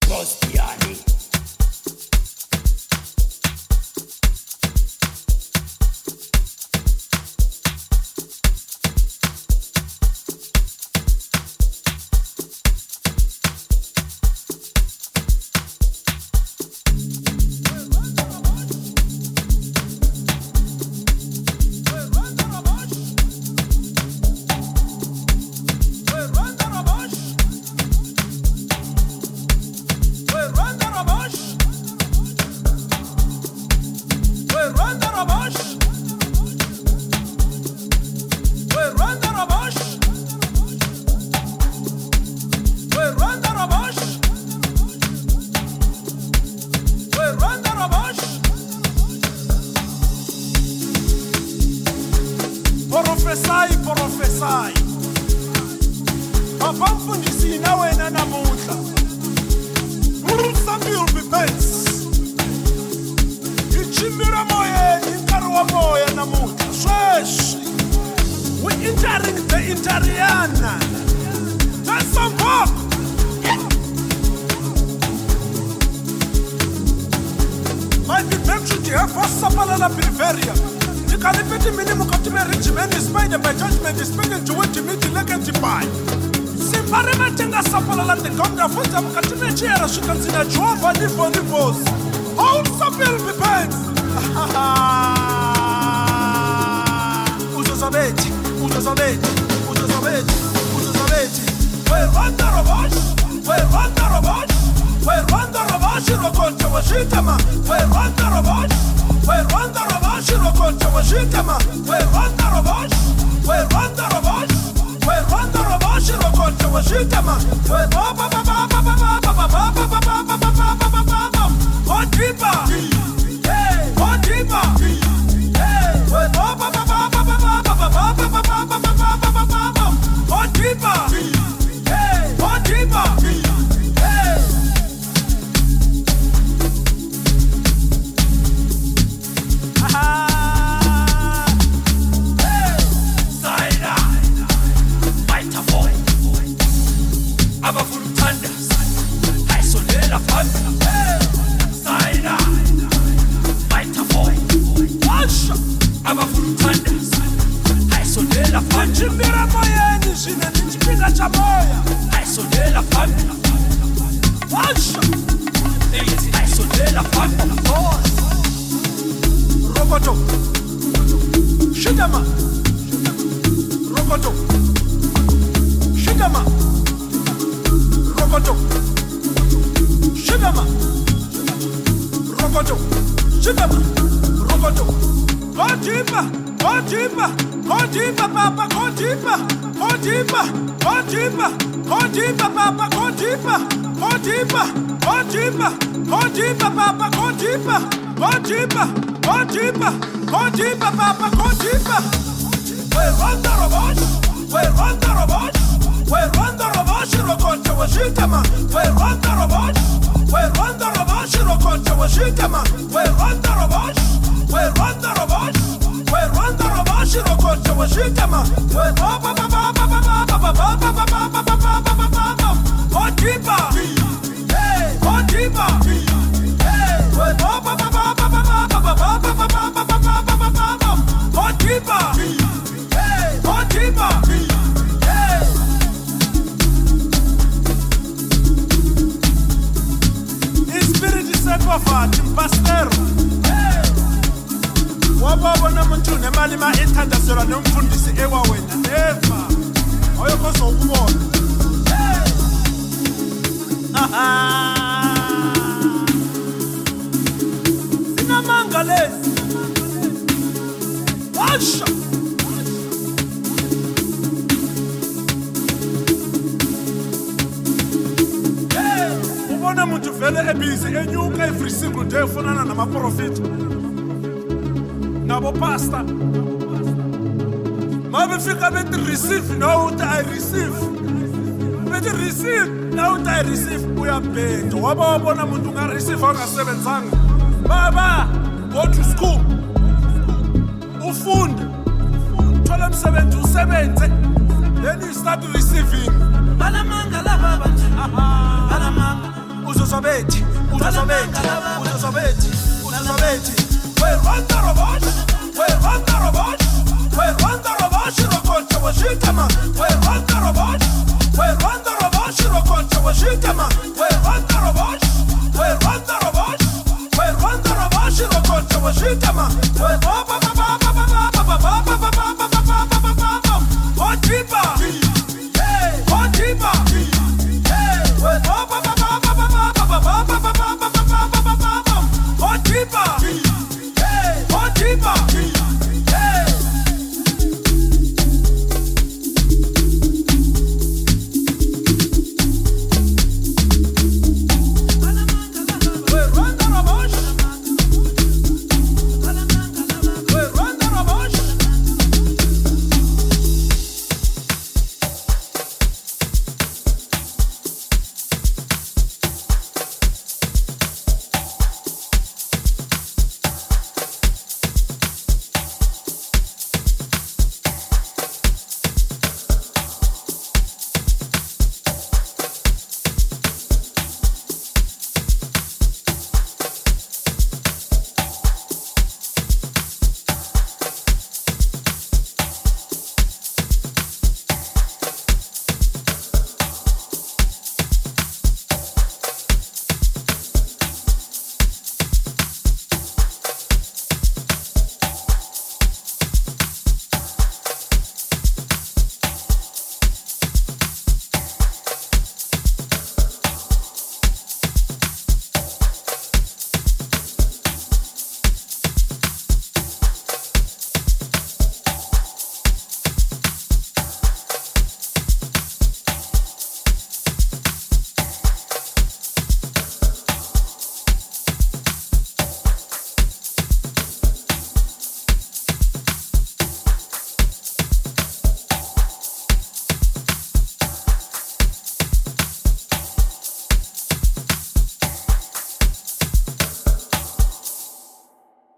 Rostiani. Profesai abamfundisi na wena namuhla usambi bets ichimira moyeni nkarhi wa moya namuhla sweswi we entering the interiana that's some pop might be back to the first sapala Bavaria. You can repeat the minimum customary regiment is made by judgment is speaking to what you meet to legend to buy. Simparima tenga sapala la the conga for them customary chair she can see a job for the boss. All sapil be paid. Uzosabeti. We're on the robots. We're on the robots. Rokocha washitama. We're on the robots. We're on the robots. Rokocha washitama. We're on the robots. We're on the robots. We're on the robots. Rokocha washitama. We're Baba, go to school. Ufund. Thola umsebenzi usebenze. Then you start receiving. Balamanga la baba. Balamanga. uzosobethi uzosobethi uzosobethi uzosobethi we Rwanda robosh we Rwanda robosh we Rwanda robosh rokocha washitama we Rwanda robosh we Rwanda robosh rokocha washitama we